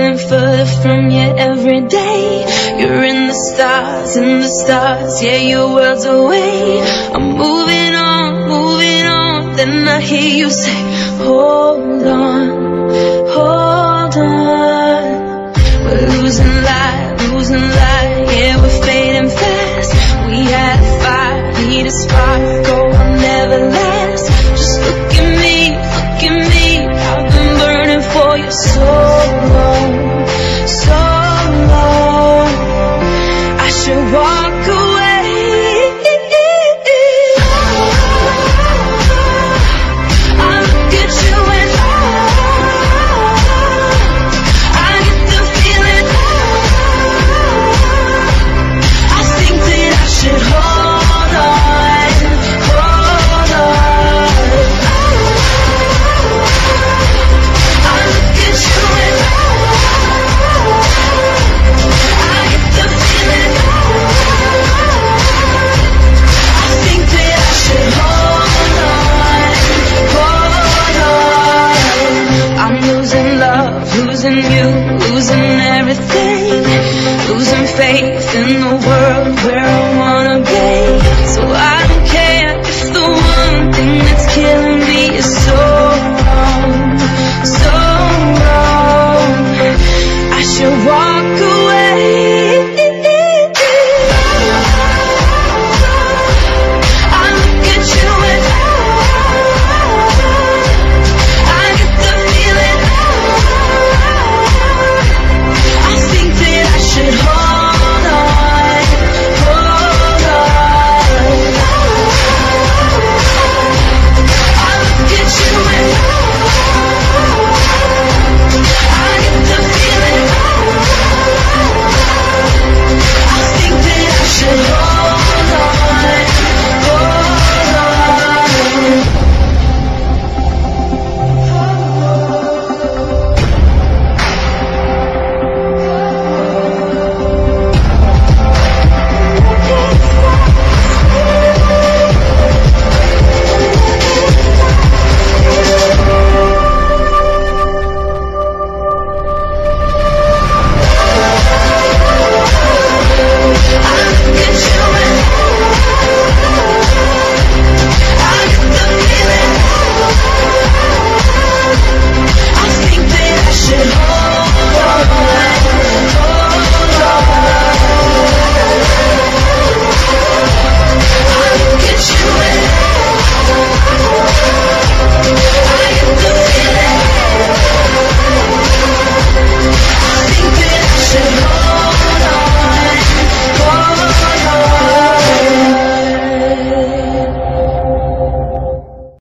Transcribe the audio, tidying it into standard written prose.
getting further from you every day. You're in the stars, yeah, your world's away. I'm moving on, then I hear you say, hold on, we're losing light, yeah, we're fading fast. We had a fire, need a spark, oh, I'll never last. Just look at me, I've been burning for you so long. I should walk away. I look at you and I get the feeling. I think that I should hold on. I look at you and I get the feeling. I think that I should hold on. I'm losing love, losing you, losing everything, losing faith in the world where I wanna be. So I